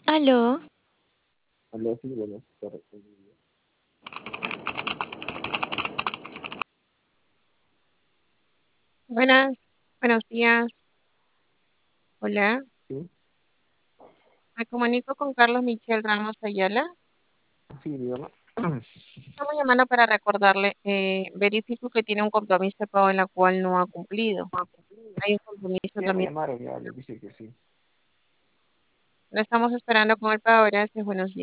Aló, Aló, sí, buenas tardes. Buenas, buenos días. Hola, Sí, me comunico con Carlos Michel Ramos Ayala. sí, dígame. Estamos llamando para recordarle, verifico que tiene un compromiso de pago en la cual no ha cumplido. Hay un compromiso Ya me también. llamaron, ya les dije que sí. Lo estamos esperando con el pago. Gracias, buenos días.